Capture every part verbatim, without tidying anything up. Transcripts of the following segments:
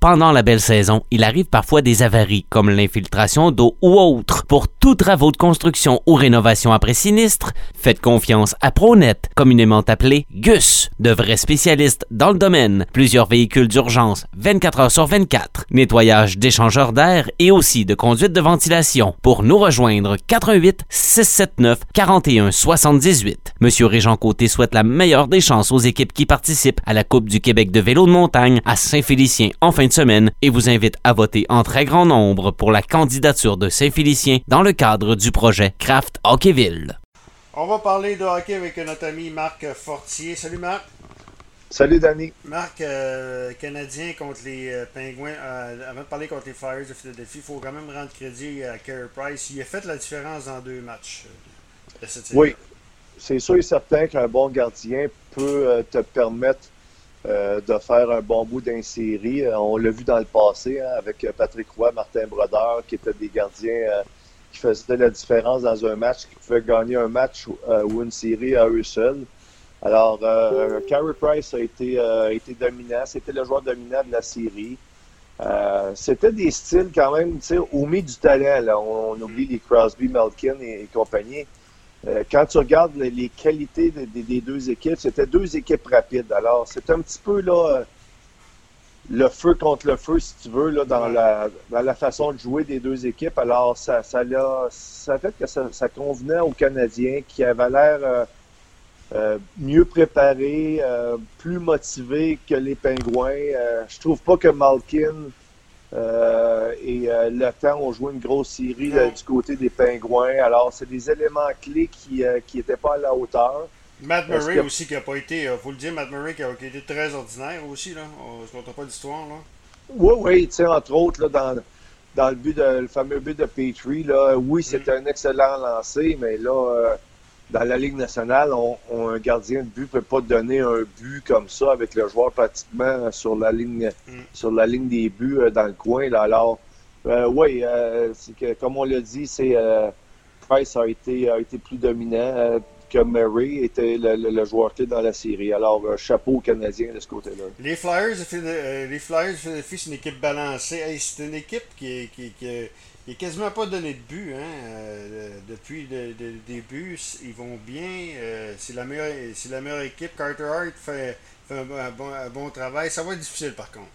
pendant la belle saison, il arrive parfois des avaries, comme l'infiltration d'eau ou autre. Pour tous travaux de construction ou rénovation après sinistre, faites confiance à ProNet, communément appelé G U S. De vrais spécialistes dans le domaine. Plusieurs véhicules d'urgence, vingt-quatre heures sur vingt-quatre. Nettoyage d'échangeurs d'air et aussi de conduite de ventilation. Pour nous rejoindre, quatre un huit, six sept neuf, quatre un sept huit. Monsieur Régent Côté souhaite la meilleure des chances aux équipes qui participent à la Coupe du Québec de vélo de montagne à Saint-Félicien en fin de semaine et vous invite à voter en très grand nombre pour la candidature de Saint-Félicien dans le cadre du projet Craft Hockeyville. On va parler de hockey avec notre ami Marc Fortier. Salut Marc. Salut Danny. Marc, euh, Canadien contre les euh, Pingouins. Euh, avant de parler contre les Flyers de Philadelphie, il faut quand même rendre crédit à Carey Price. Il a fait la différence dans deux matchs euh, de cette série. Oui, c'est sûr et certain qu'un bon gardien peut euh, te permettre euh, de faire un bon bout d'une série. Euh, on l'a vu dans le passé hein, avec Patrick Roy, Martin Brodeur, qui étaient des gardiens euh, qui faisaient la différence dans un match, qui pouvaient gagner un match euh, ou une série à eux seuls. Alors, euh, Carey Price a été, euh, été dominant. C'était le joueur dominant de la série. Euh, c'était des styles quand même, tu sais, au milieu du talent. Là. On, on oublie les Crosby, Malkin et, et compagnie. Euh, quand tu regardes les, les qualités des, des, des deux équipes, c'était deux équipes rapides. Alors, c'est un petit peu là le feu contre le feu, si tu veux, là, dans, la, dans la façon de jouer des deux équipes. Alors, ça, ça, l'a, ça a fait que ça, ça convenait aux Canadiens qui avaient l'air... Euh, Euh, mieux préparé, euh, plus motivé que les Pingouins. Euh, je trouve pas que Malkin euh, et euh, Le Temps ont joué une grosse série là, du côté des Pingouins. Alors, c'est des éléments clés qui n'étaient euh, pas à la hauteur. Matt Murray que... aussi qui n'a pas été, il euh, faut le dire, Matt Murray qui a, qui a été très ordinaire aussi. Là. On ne compte pas d'histoire. Là. Oui, oui, tu sais, entre autres, là, dans, dans le but de, le fameux but de Petrie, là, oui, c'était mm. un excellent lancer, mais là... Euh, dans la Ligue nationale, on, on, un gardien de but ne peut pas donner un but comme ça avec le joueur pratiquement sur la ligne, mm. sur la ligne des buts euh, dans le coin. Là. Alors, euh, oui, euh, c'est que, comme on l'a dit, c'est euh, Price a été, a été plus dominant euh, que Murray était le, le, le joueur clé dans la série. Alors, euh, chapeau aux Canadiens de ce côté-là. Les Flyers, euh, les Flyers, c'est une équipe balancée. Hey, c'est une équipe qui, qui, qui, Il n'a quasiment pas donné de but hein, euh, depuis le, le début. Ils vont bien. Euh, c'est, la meilleure, c'est la meilleure équipe. Carter Hart fait, fait un, un, bon, un bon travail. Ça va être difficile par contre.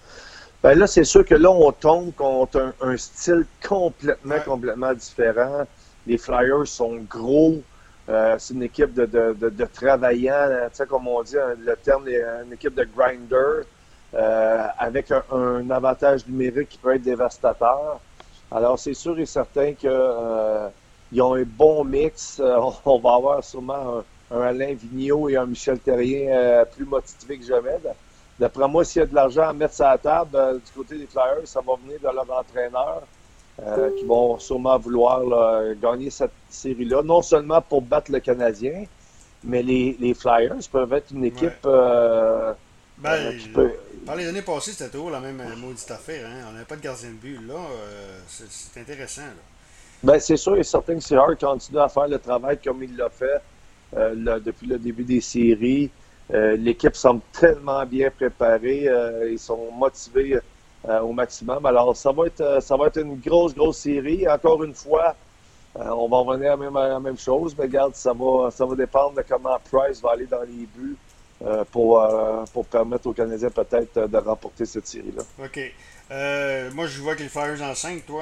Ben là, c'est sûr que là, on tombe contre un, un style complètement, ouais. complètement différent. Les Flyers sont gros. Euh, c'est une équipe de, de, de, de travaillants. Tu sais, comme on dit, le terme est une équipe de grinder euh, avec un, un avantage numérique qui peut être dévastateur. Alors, c'est sûr et certain qu'ils euh, ont un bon mix. Euh, on va avoir sûrement un, un Alain Vigneault et un Michel Terrien euh, plus motivés que jamais. D'après moi, s'il y a de l'argent à mettre sur la table euh, du côté des Flyers, ça va venir de leur entraîneur euh, qui vont sûrement vouloir là, gagner cette série-là. Non seulement pour battre le Canadien, mais les, les Flyers peuvent être une équipe ouais. euh, ben, euh, qui peut... Par les années passées, c'était toujours la même maudite affaire. Hein? On n'avait pas de gardien de but. Là, euh, c'est, c'est intéressant. Là. Ben, c'est sûr et certain que si Hart continue à faire le travail comme il l'a fait euh, là, depuis le début des séries, euh, l'équipe semble tellement bien préparée. Euh, ils sont motivés euh, au maximum. Alors, ça va être ça va être une grosse, grosse série. Encore une fois, euh, on va revenir à la même, à la même chose. Mais regarde, ça va, ça va dépendre de comment Price va aller dans les buts. Euh, pour, euh, pour permettre aux Canadiens peut-être euh, de remporter cette série-là. OK. Euh, moi, je vois que les Flyers en cinq, toi?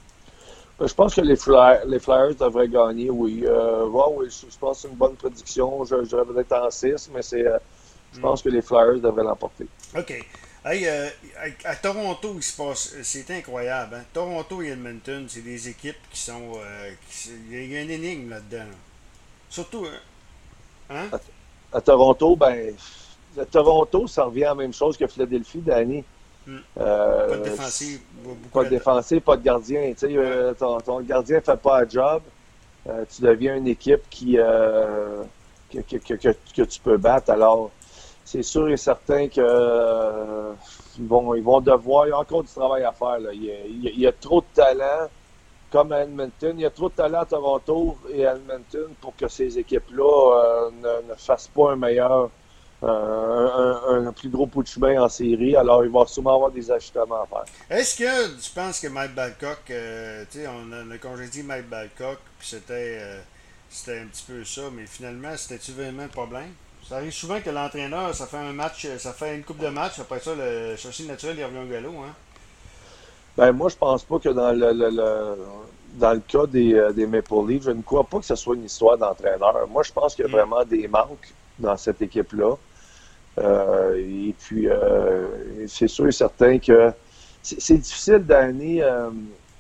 Euh, je pense que les Flyers, les Flyers devraient gagner, oui. Euh, ouais, oui, je, je pense que c'est une bonne prédiction. Je, je dirais peut-être en six, mais c'est, euh, je mm. pense que les Flyers devraient l'emporter. OK. Hey, euh, à, à Toronto, il se passe, c'est incroyable. Hein? Toronto et Edmonton, c'est des équipes qui sont... Euh, qui, il y a une énigme là-dedans. Là. Surtout... Hein? À, à Toronto, ben... À Toronto, ça revient à la même chose que Philadelphie, Danny. Hmm. Euh, pas de défensif. Pas de défensif, pas de gardien. Tu sais, euh, ton, ton gardien ne fait pas un job. Euh, tu deviens une équipe qui, euh, que, que, que, que, que tu peux battre. Alors, c'est sûr et certain que euh, ils, vont, ils vont devoir... Il y a encore du travail à faire. Là. Il, y a, il, y a, il y a trop de talent, comme à Edmonton. Il y a trop de talent à Toronto et à Edmonton pour que ces équipes-là euh, ne, ne fassent pas un meilleur... euh, un, un plus gros bout de chemin en série. Alors, il va sûrement avoir des ajustements à faire. Est-ce que tu penses que Mike Babcock, euh, tu sais, on a, on a congédié Mike Babcock, puis c'était euh, c'était un petit peu ça, mais finalement, c'était-tu vraiment le problème? Ça arrive souvent que l'entraîneur, ça fait un match, ça fait une coupe de match, après ça, le châssis naturel, il revient au galop, hein? Ben, moi, je pense pas que dans le, le- le- dans le cas des, euh, des Maple Leafs, je ne crois pas que ce soit une histoire d'entraîneur. Moi, je pense qu'il y a Mm. vraiment des manques dans cette équipe-là. Euh, et puis, euh, c'est sûr et certain que c'est c'est difficile d'année. Euh,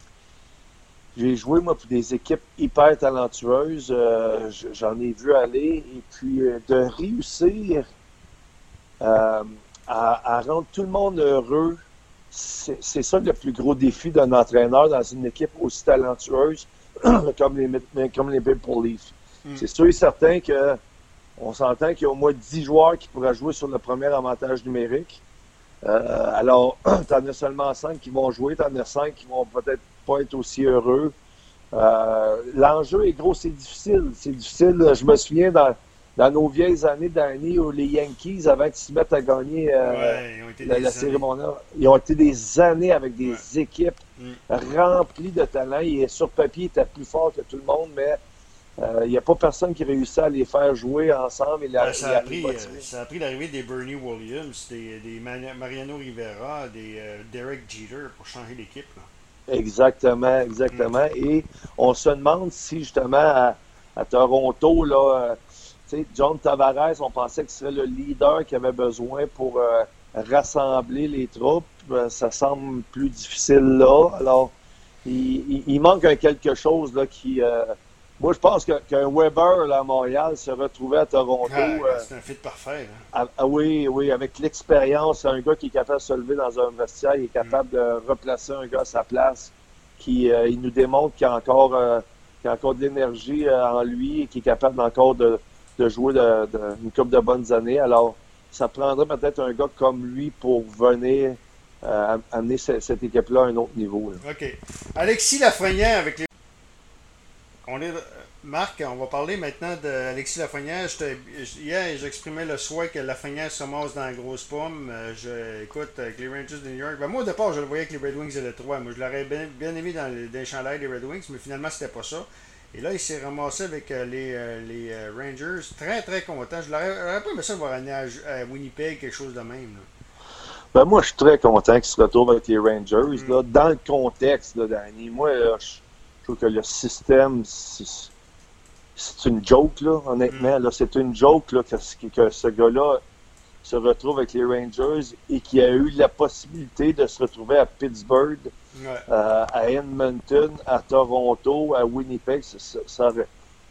j'ai joué, moi, pour des équipes hyper talentueuses. Euh, j- j'en ai vu aller. Et puis, euh, de réussir euh, à, à rendre tout le monde heureux, c'est c'est ça le plus gros défi d'un entraîneur dans une équipe aussi talentueuse comme les, comme les Maple Leafs. Mm. C'est sûr et certain que on s'entend qu'il y a au moins dix joueurs qui pourraient jouer sur le premier avantage numérique. Euh, alors, tu en as seulement cinq qui vont jouer, tu en as cinq qui vont peut-être pas être aussi heureux. Euh, L'enjeu est gros, c'est difficile. C'est difficile. Je me souviens dans, dans nos vieilles années d'année où les Yankees, avant qu'ils se mettent à gagner euh, Ouais, ils ont été la, des la série années. mondiale, ils ont été des années avec des Ouais. équipes Mm. remplies de talent. Et sur papier, ils étaient plus forts que tout le monde, mais euh, il n'y a pas personne qui réussit à les faire jouer ensemble. Et la, Ben, et ça, a la pris, euh, motiver. ça a pris l'arrivée des Bernie Williams, des, des Mani- Mariano Rivera, des euh, Derek Jeter pour changer l'équipe, là. Exactement, Mm. exactement. Et on se demande si justement à, à Toronto, là, euh, tu sais, John Tavares, on pensait que ce serait le leader qu'il avait besoin pour euh, rassembler les troupes. Euh, ça semble plus difficile là. Alors, il, il- il manque un quelque chose là qui. Euh, moi, je pense que- qu'un Weber là, à Montréal se retrouvait à Toronto. Ah, euh, c'est un fit parfait, là. ah, ah oui, oui, avec l'expérience, un gars qui est capable de se lever dans un vestiaire, il est Mm. capable de replacer un gars à sa place, qui euh, il nous démontre qu'il a encore, euh, qu'il a encore de l'énergie euh, en lui et qu'il est capable encore de, de jouer de, de- une couple de bonnes années. Alors, ça prendrait peut-être un gars comme lui pour venir euh, am- amener ce- cette équipe-là à un autre niveau, là. OK. Alexis Lafrenière avec les. On est. Marc, on va parler maintenant d'Alexis Lafrenière. Je te- je- Hier, j'exprimais le souhait que Lafrenière se ramasse dans la grosse pomme. Euh, Je, écoute, avec les Rangers de New York. Ben, moi, au départ, je le voyais avec les Red Wings et le trois. Moi, je l'aurais bien, bien aimé dans les, dans les chandails des Red Wings, mais finalement, c'était pas ça. Et là, il s'est ramassé avec euh, les, euh, les euh, Rangers. Très, très content. Je l'aurais j'aurais pas aimé ça le voir aller à, à Winnipeg, quelque chose de même, là. Ben, moi, je suis très content qu'il se retrouve avec les Rangers. Mm. Là, dans le contexte, là, Danny, moi, là, je, je trouve que le système, c'est c'est une joke, là, honnêtement. Là, c'est une joke là, que, que ce gars-là se retrouve avec les Rangers et qui a eu la possibilité de se retrouver à Pittsburgh, Ouais. euh, à Edmonton, à Toronto, à Winnipeg. Ça, ça- ça aurait-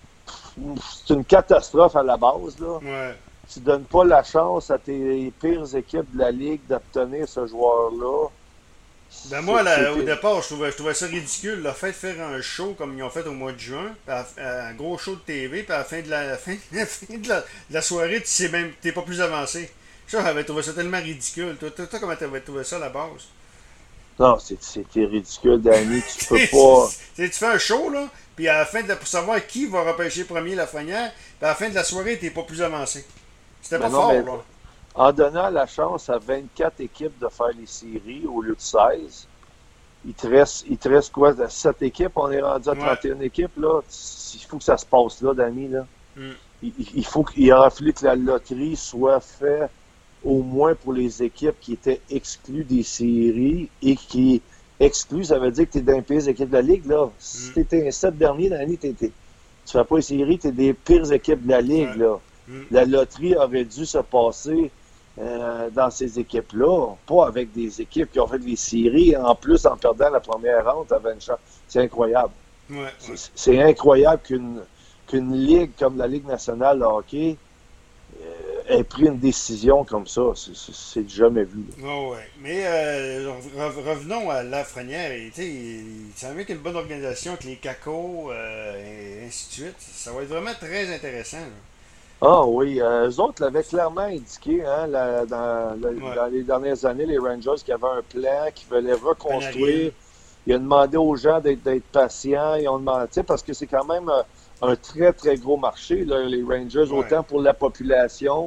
c'est une catastrophe à la base, là. Ouais. Tu donnes pas la chance à tes pires équipes de la Ligue d'obtenir ce joueur-là. Ben moi, là, au C'est- départ, je trouvais, je trouvais ça ridicule, le fait de faire un show comme ils ont fait au mois de juin, puis à- à- un gros show de T V, puis à la fin de la, la fin, la fin de la, de la soirée, tu sais même, t'es pas plus avancé. Ça, j'avais trouvé ça tellement ridicule. Toi, toi, toi, comment t'avais trouvé ça à la base? Non, c'est- c'était ridicule, Danny. Tu peux Tu pas. sais, tu fais un show, là, puis à la fin de la, pour savoir qui va repêcher premier la Lafrenière, puis à la fin de la soirée, t'es pas plus avancé. C'était Mais pas non, fort, mais là. en donnant la chance à vingt-quatre équipes de faire les séries au lieu de seize, il te reste, il te reste quoi? sept équipes? On est rendu à Ouais. trente et une équipes, là. Il faut que ça se passe là, Danny, là. Mm. Il, il faut qu'il aurait fallu que la loterie soit faite au moins pour les équipes qui étaient exclues des séries et qui exclues, ça veut dire que tu es dans les pires équipes de la Ligue, là. Si Mm. tu étais un sept dernier dans l'année, tu fais pas les séries, tu es des pires équipes de la Ligue, Ouais. là. Mm. La loterie aurait dû se passer euh, dans ces équipes-là, pas avec des équipes qui ont fait des séries, en plus en perdant la première ronde, t'avais une chance. C'est incroyable. Ouais, ouais. C'est c'est incroyable qu'une qu'une ligue comme la Ligue nationale de hockey euh, ait pris une décision comme ça. C'est- C'est c'est jamais vu, là. Ah ouais. Mais euh, re- revenons à Lafrenière. Et, tu sais, il- c'est un mec qui a une bonne organisation avec les cacos euh, et ainsi de suite. Ça va être vraiment très intéressant, là. Ah oui, euh, eux autres l'avaient clairement indiqué hein, la- dans, la- Ouais. dans les dernières années, les Rangers, qui avaient un plan, qui voulaient reconstruire. Panarin. Ils ont demandé aux gens d'être d'être patients. Ils ont demandé, tu sais, parce que c'est quand même euh, un très, très gros marché, là, les Rangers, Ouais. autant pour la population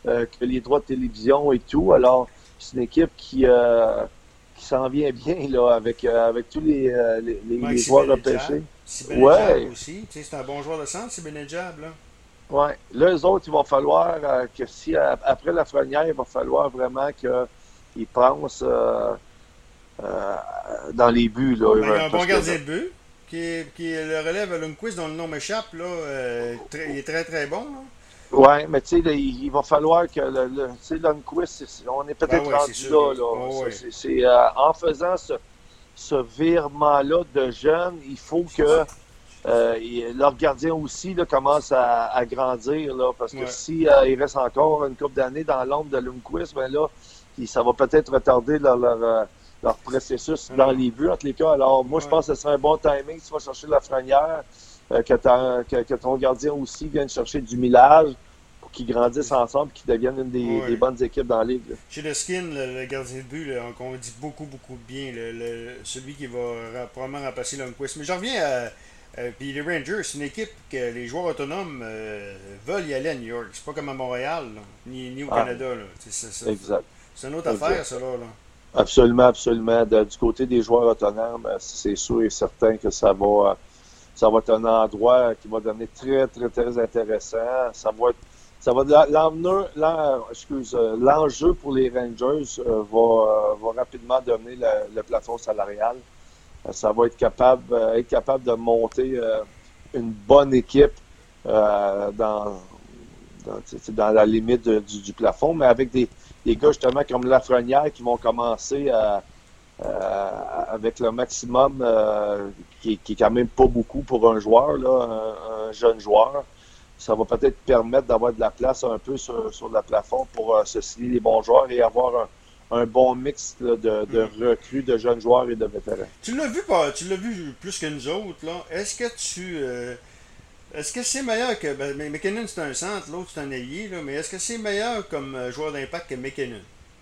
euh, que les droits de télévision et tout. Alors, c'est une équipe qui, euh, qui s'en vient bien là, avec, euh, avec tous les, euh, les, les, Mike les joueurs repêchés. Ouais, aussi. Tu sais, c'est un bon joueur de centre, Sibenejab, là. ouais. Là, eux autres, il va falloir euh, que si, euh, après Lafrenière, il va falloir vraiment qu'ils pensent euh, euh, dans les buts. Là, Ben, il y a un bon parce que, gardien de but qui, est, qui est le relève à Lundqvist dont le nom m'échappe. Là, euh, très- il est très très bon. Là. ouais, mais tu sais, là, il, il va falloir que le, le, tu sais, Lundqvist, c'est- on est Ben peut-être oui, c'est rendu sûr. là. là. Oh, Ça, oui. c'est, c'est, euh, en faisant ce, ce virement-là de jeunes, il faut que euh, il- leur gardien aussi là, commence à, à grandir. Là, parce que Ouais. si euh, il reste encore une couple d'années dans l'ombre de Lundqvist, ben là, il- ça va peut-être retarder leur, leur, euh, leur processus dans les buts, en tous les cas. Alors, moi, je Ouais. pense que ce serait un bon timing si tu vas chercher Lafrenière, euh, que, ta- que, que ton gardien aussi vienne chercher du millage pour qu'ils grandissent ensemble et qu'ils deviennent une des, Ouais. des bonnes équipes dans la ligue. Là. Chez le skin, le, le gardien de but, là, on dit beaucoup, beaucoup de bien. Le, le- celui qui va ra- probablement remplacer Lundqvist. Mais je reviens à. Euh, puis les Rangers, c'est une équipe que les joueurs autonomes euh, veulent y aller à New York. C'est pas comme à Montréal, là, ni, ni au Ah, Canada. Là. C'est, c'est, c'est, exact. c'est une autre exact. affaire, ça, là. là. Absolument, absolument. De- du côté des joueurs autonomes, euh, c'est sûr et certain que ça va, euh, ça va être un endroit qui va devenir très, très, très intéressant. Ça va être, ça va la- l'emmener, l'en- excuse, euh, l'enjeu pour les Rangers euh, va, euh, va rapidement devenir le, le plafond salarial. Euh, Ça va être capable, euh, être capable de monter euh, une bonne équipe euh, dans, dans, tu sais, dans la limite de- du, du plafond, mais avec des, des gars justement comme Lafrenière qui vont commencer à, euh, avec le maximum, euh, qui, qui est quand même pas beaucoup pour un joueur, là, un, un jeune joueur. Ça va peut-être permettre d'avoir de la place un peu sur, sur le plafond pour euh, se signer les bons joueurs et avoir un, un bon mix là, de, de Mm. recrues, de jeunes joueurs et de vétérans. Tu l'as vu pas, tu l'as vu plus que nous autres, là. Est-ce que tu. euh, est-ce que c'est meilleur que. Ben, mais McKinnon, c'est un centre, l'autre, c'est un ailier, là. Mais est-ce que c'est meilleur comme euh, joueur d'impact que McKinnon?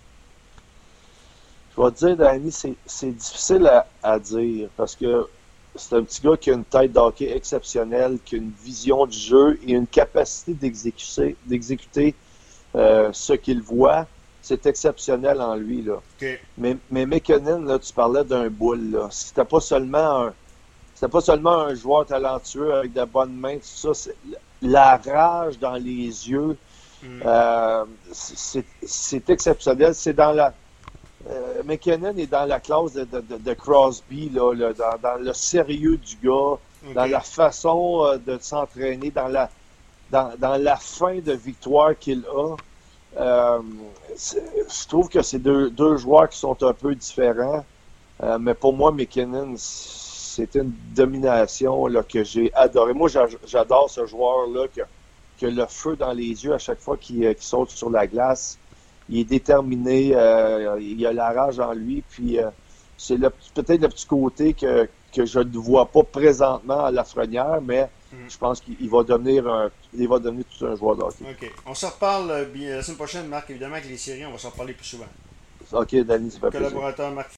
Je vais te dire, Danny, c'est c'est difficile à, à dire parce que c'est un petit gars qui a une tête d'hockey exceptionnelle, qui a une vision du jeu et une capacité d'exécuter, d'exécuter euh, ce qu'il voit. C'est exceptionnel en lui, là. Ok. Mais, mais McKinnon, là, tu parlais d'un boule, là. C'était pas seulement un, c'était pas seulement un joueur talentueux avec de bonnes mains, tout ça. C'est, la rage dans les yeux, Mm. euh, c'est, c'est exceptionnel. C'est dans la, euh, McKinnon est dans la classe de, de, de- de Crosby, là, là, dans, dans le sérieux du gars, Ok. dans la façon euh, de s'entraîner, dans la, dans, dans la fin de victoire qu'il a. Euh, c'est- je trouve que c'est deux, deux joueurs qui sont un peu différents. Euh, mais pour moi, McKinnon, c'est une domination là, que j'ai adoré. Moi, j'a- j'adore ce joueur-là qui a, qui a le feu dans les yeux à chaque fois qu'il euh, qu'il saute sur la glace. Il est déterminé, euh, il a la rage en lui, puis euh, c'est le- peut-être le petit côté que, que je ne vois pas présentement à Lafrenière, mais Mm. je pense qu'il va devenir un, il va devenir tout un joueur de hockey. Ok. On se reparle euh, bien, la semaine prochaine, Marc, évidemment, avec les séries, on va s'en reparler plus souvent. Ok, Danny, ça fait plaisir. Collaborateur Marc